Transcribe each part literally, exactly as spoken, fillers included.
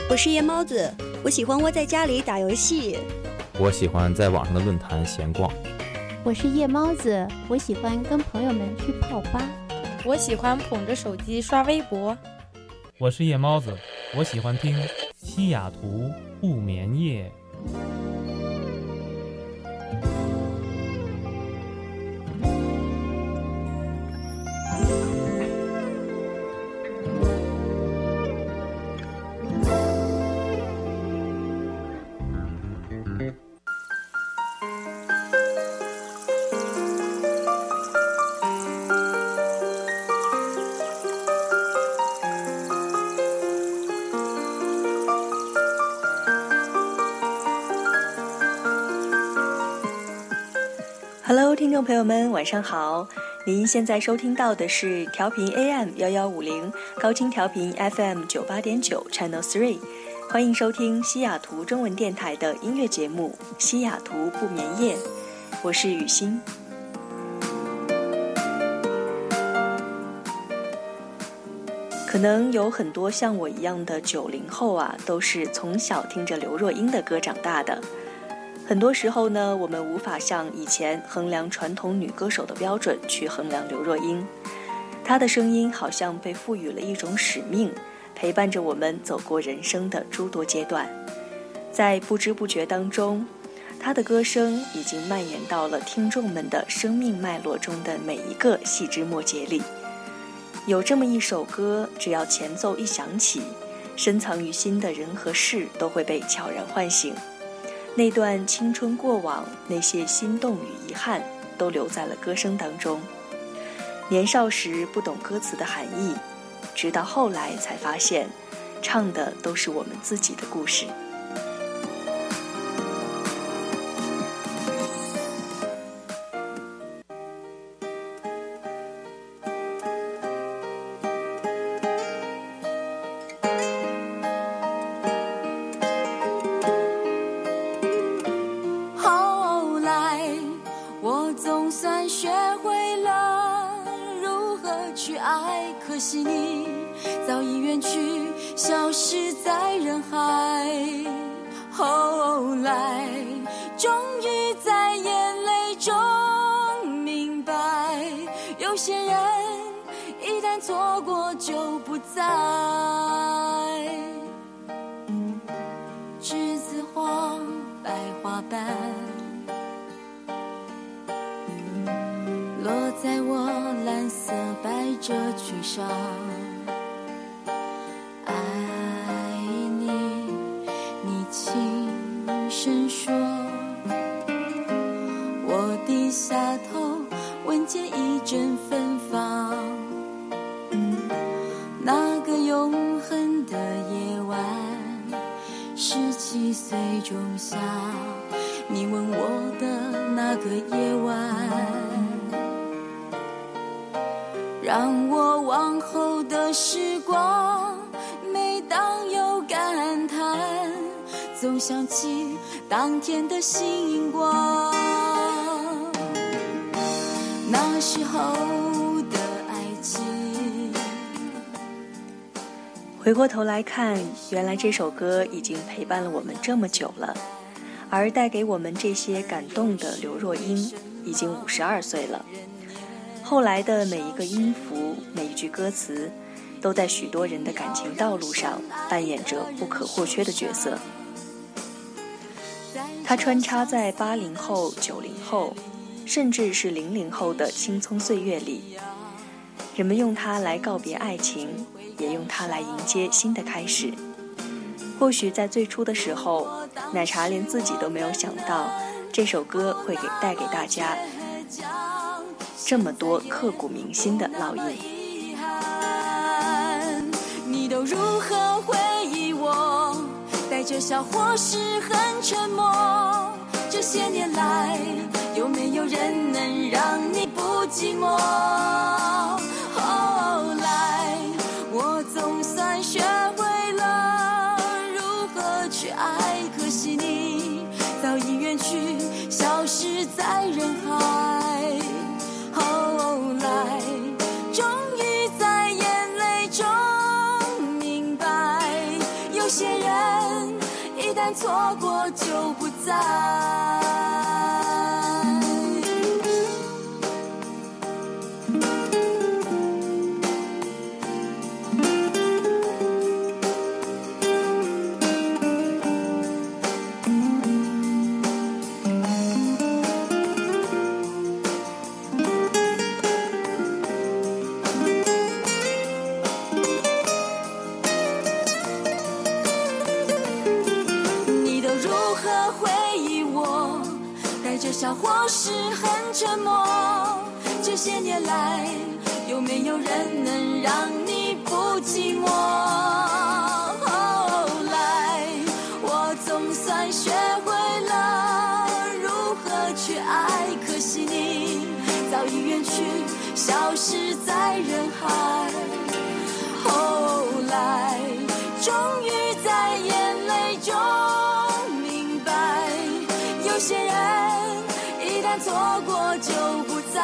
我是夜猫子，我喜欢窝在家里打游戏。 我喜欢在网上的论坛闲逛。 我是夜猫子，我喜欢跟朋友们去泡吧。 我喜欢捧着手机刷微博。 我是夜猫子，我喜欢听西雅图不眠夜。 Hello， 听众朋友们，晚上好！您现在收听到的是调频 A M 一一五零，高清调频 F M 九八点九 Channel 三，欢迎收听西雅图中文电台的音乐节目《西雅图不眠夜》，我是雨欣。可能有很多像我一样的九零后啊，都是从小听着刘若英的歌长大的。很多时候呢，我们无法像以前衡量传统女歌手的标准去衡量刘若英，她的声音好像被赋予了一种使命，陪伴着我们走过人生的诸多阶段。在不知不觉当中，她的歌声已经蔓延到了听众们的生命脉络中的每一个细枝末节里。有这么一首歌，只要前奏一响起，深藏于心的人和事都会被悄然唤醒。那段青春过往，那些心动与遗憾，都留在了歌声当中。年少时不懂歌词的含义，直到后来才发现，唱的都是我们自己的故事。 可惜你早已远去，消失在人海。后来终于在眼泪中明白，有些人一旦错过就不再。栀子花白花瓣落在我蓝色百褶裙上，爱你，你轻声说，我低下头闻见一阵芬芳。那个永恒的夜晚，十七岁仲夏，你吻我的那个夜晚，让我往后的时光，每当有感叹，总想起当天的星光。那时候的爱情。 回过头来看，原来这首歌已经陪伴了我们这么久了，而带给我们这些感动的刘若英已经五十二岁了。后来的每一个音符，每一句歌词，都在许多人的感情道路上扮演着不可或缺的角色。它穿插在八零后、九零后，甚至是零零后的青葱岁月里，人们用它来告别爱情，也用它来迎接新的开始。或许在最初的时候，奶茶连自己都没有想到，这首歌会给带给大家这么多刻骨铭心的烙印。 你都如何回忆我？带着笑或是很沉默。这些年来，有没有人能让你不寂寞？后来，我总算学会了如何去爱，可惜你早已远去，消失在人海。后来终于在眼泪中明白，有有些人一旦错过就不再。笑或是很沉默，这些年来有没有人能让你不寂寞？后来我总算学会了如何去爱，可惜你早已远去，消失在人海。后来终于在眼泪中明白，有些人一旦错过就不再。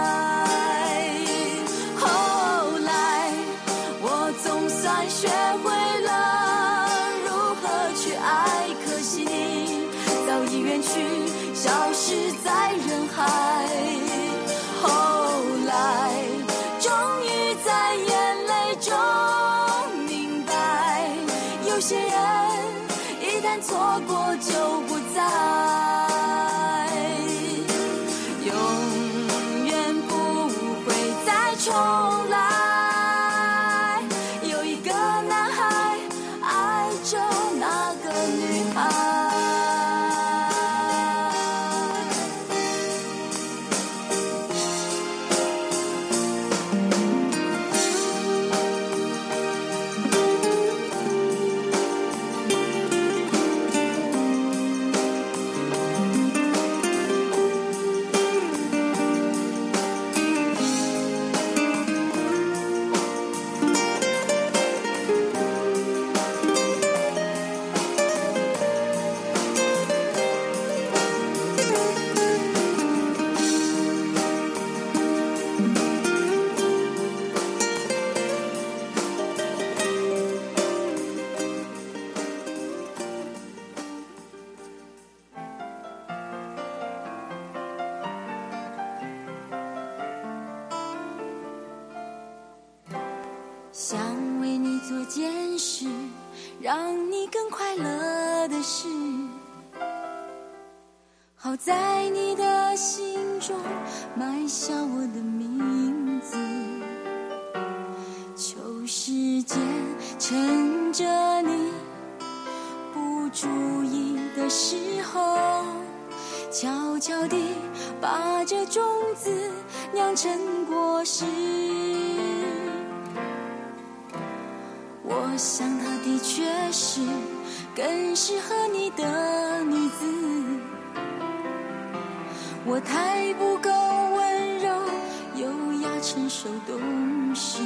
后来我总算学会了如何去爱，可惜你早已远去，消失在人海。后来终于在眼泪中明白，有些人一旦错过就不再。重来，有一个男孩爱着那个女孩。想为你做件事，让你更快乐的事，好在你的心中埋下我的名字。求时间趁着你不注意的时候，悄悄地把这种子酿成果实。我想她的确是更适合你的女子，我太不够温柔优雅成熟懂事。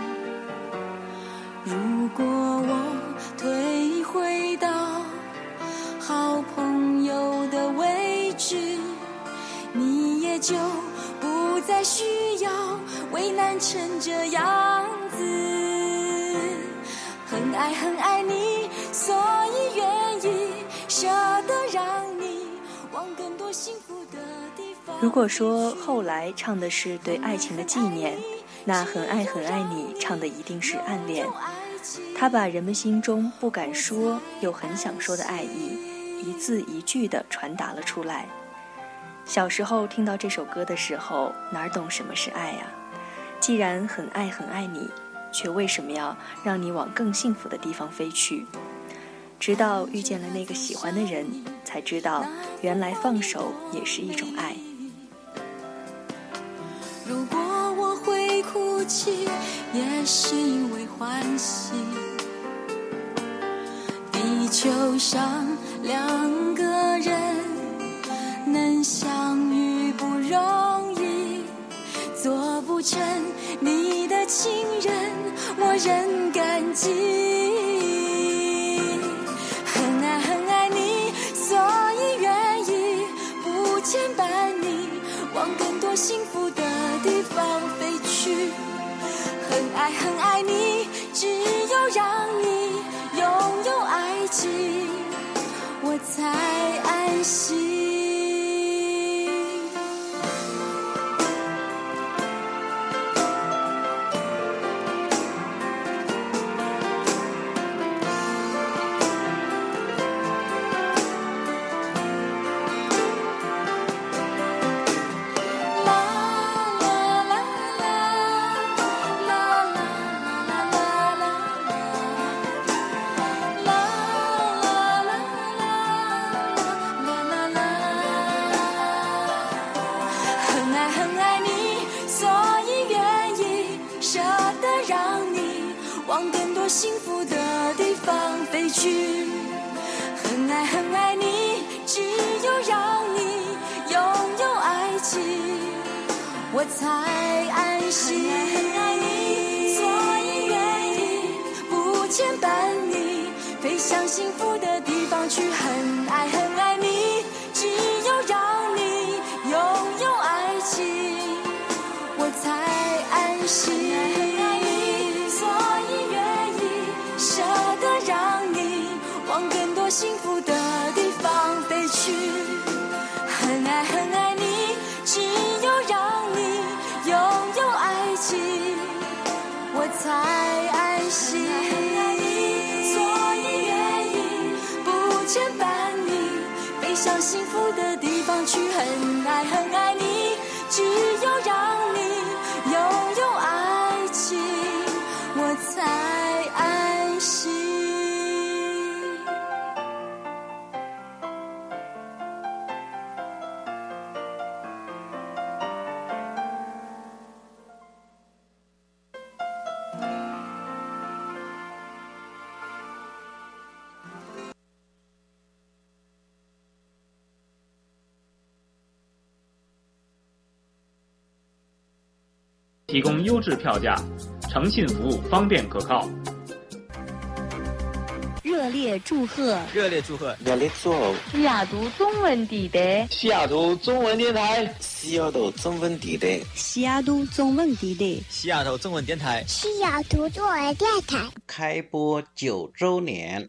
如果我退回到好朋友的位置，你也就不再需要为难成这样子。很爱很爱你，所以愿意舍得让你往更多幸福的地方。 如果说后来唱的是对爱情的纪念，那很爱很爱你唱的一定是暗恋。他把人们心中不敢说又很想说的爱意，一字一句地传达了出来。小时候听到这首歌的时候，哪懂什么是爱啊？既然很爱很爱你，却为什么要让你往更幸福的地方飞去？直到遇见了那个喜欢的人，才知道原来放手也是一种爱。 如果我会哭泣，也是因为欢喜。地球上两个人能相遇不容易，做不成你的情人，我仍感激。很爱很爱你，所以愿意不牵绊你，往更多幸福的地方飞去。很爱很爱你，只有让你拥有爱情，我才安心。幸福的地方飞去，很爱很爱你，只有让你拥有爱情，我才安心。很爱你，所以愿意不牵绊你，飞向幸福的地方去。很爱很爱你，只有让你拥有爱情，我才安心。舍得让你往更多幸福的地方飞去，很爱很爱你，只有让你拥有爱情，我才安心。所以愿意不牵绊你，飞向幸福的地方去。很爱很爱你，只有让你拥有爱情，我才安心。 提供优质票价，诚信服务方便可靠。 热烈祝贺！ 热烈祝贺！ 热烈祝贺！ 西雅图中文地带， 西雅图中文电台，西雅图中文地带， 西雅图中文地带， 西雅图中文电台， 西雅图中文电台开播九周年。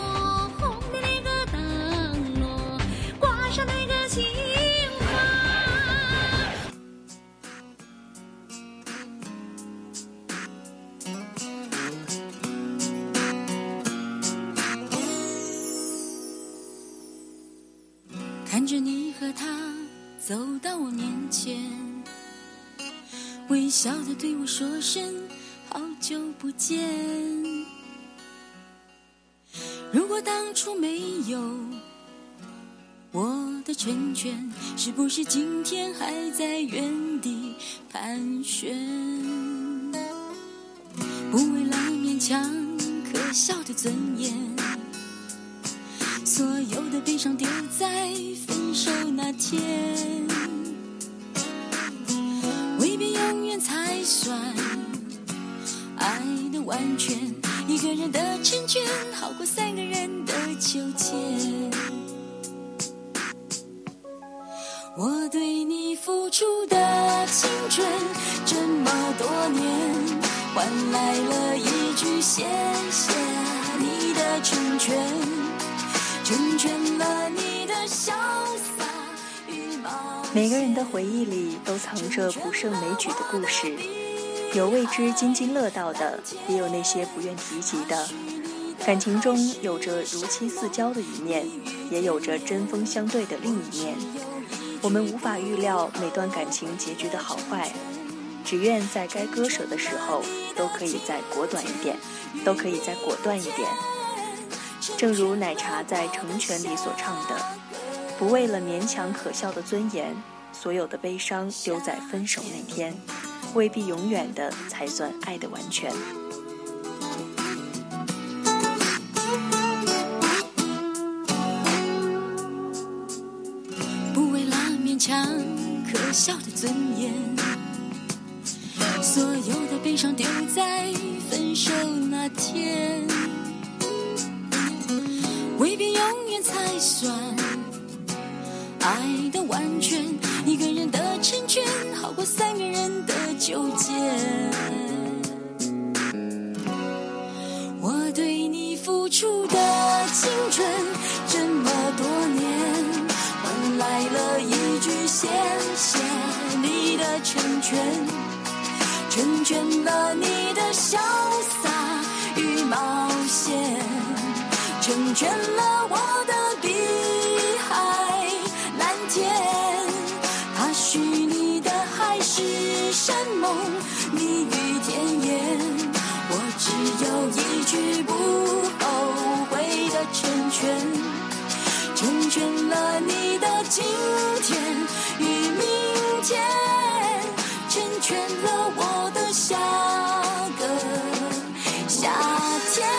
看着你和他走到我面前，微笑地对我说声好久不见。如果当初没有我的成全，是不是今天还在原地盘旋？不为了勉强可笑的尊严，所有的悲伤丢在分手那天，未必永远才算爱的完全，一个人的成全好过三个人的纠结。我对你付出的青春这么多年，换来了一句谢谢你的成全，成全了你的潇洒羽毛。 每个人的回忆里都藏着不胜枚举的故事，有为之津津乐道的，也有那些不愿提及的。感情中有着如漆似胶的一面，也有着针锋相对的另一面。我们无法预料每段感情结局的好坏，只愿在该割舍的时候都可以再果断一点，都可以再果断一点。正如奶茶在《成全》里所唱的，不为了勉强可笑的尊严，所有的悲伤丢在分手那天，未必永远的才算爱的完全。 不为了勉强可笑的尊严，所有的悲伤丢在分手那天，未必永远才算爱的完全，一个人的成全好过三个人的纠结。我对你付出的情成全，成全了你的潇洒与冒险，成全了我的碧海蓝天。它虚拟的海誓山盟，蜜语甜言，我只有一句不后悔的成全，成全了你的今天与明天，成全了我的下个夏天。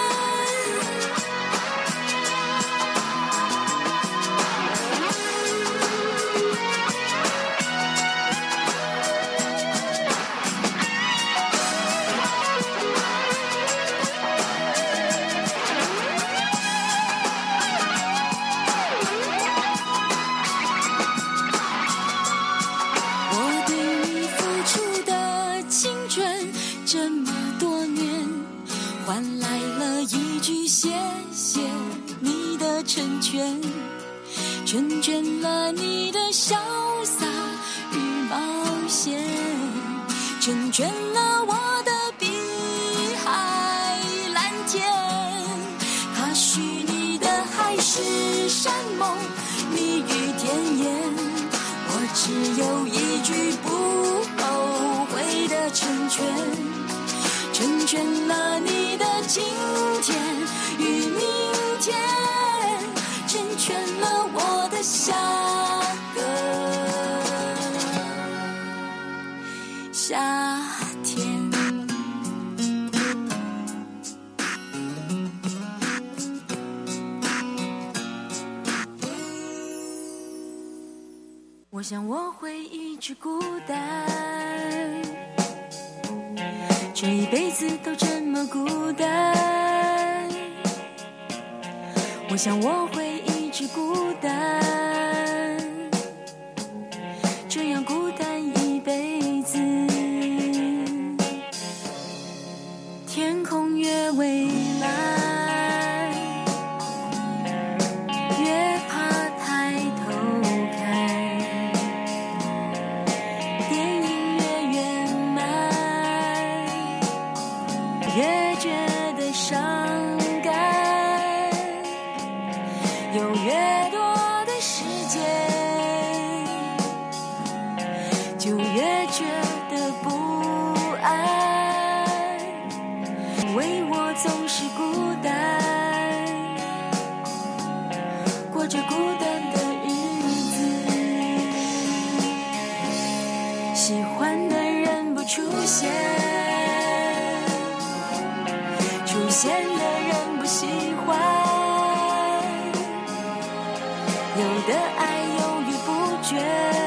换来了一句谢谢你的成全，成全了你的潇洒与冒险，成全了我的碧海蓝天。它虚拟的海誓山盟，蜜语甜言，我只有一句不后悔的成全，成全了你的今天与明天，成全了我的下个夏天。我想我会一直孤单，这一辈子都这么孤单。我想我会一直孤单，这样孤单一辈子。天空越蔚蓝，越怕抬头看，电影越圆满，越觉得伤感，有越多的时间，就越觉得不安，为我总是孤单，过着孤单的日子。喜欢的人不出现，出现的人不喜欢，有的爱犹豫不决，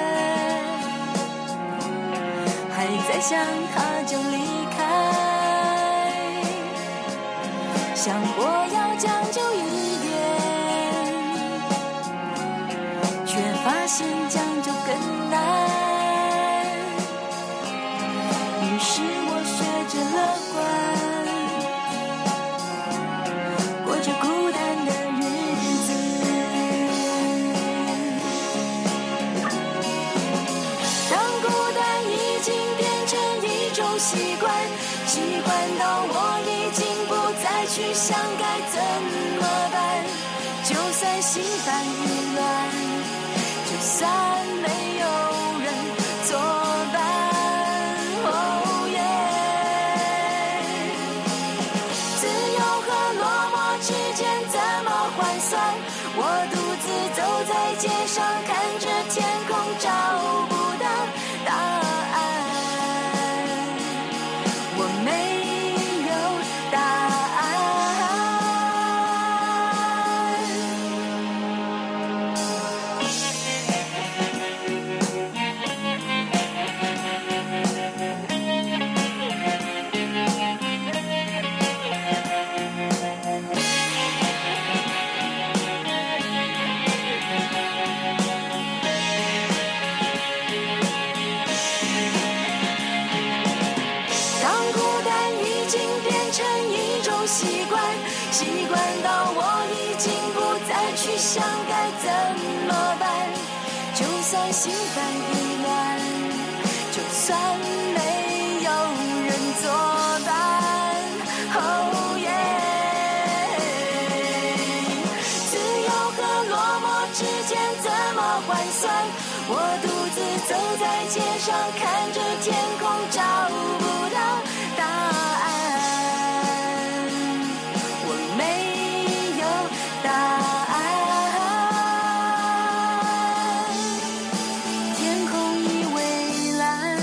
还在想他就离开，想过要将就一点，却发现将就更难。于是我学着乐观，过着孤单的日子。当孤单已经变成一种习惯，习惯到我已经不再去想该怎么办。就算心烦意乱，就算没有人作伴。Oh yeah， 自由和落寞之间怎么换算？我独自走在街上，看着天空，找不到答案。我没有答案。习惯，习惯到我已经不再去想该怎么办。就算心烦意乱，就算没有人作伴。Oh yeah， 自由和落寞之间怎么换算？我独自走在街上，看着天空，找不到答案。我没有答案。天空已蔚蓝，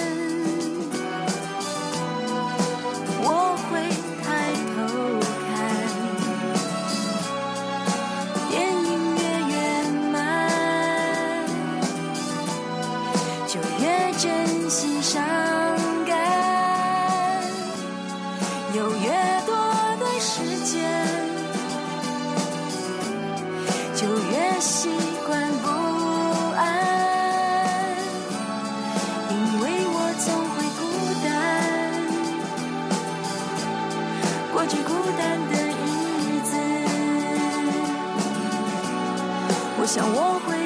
我会抬头看，电影越圆满，就越珍惜伤感，有越多的时间，就越习惯不安，因为我总会孤单，过着孤单的日子。我想我会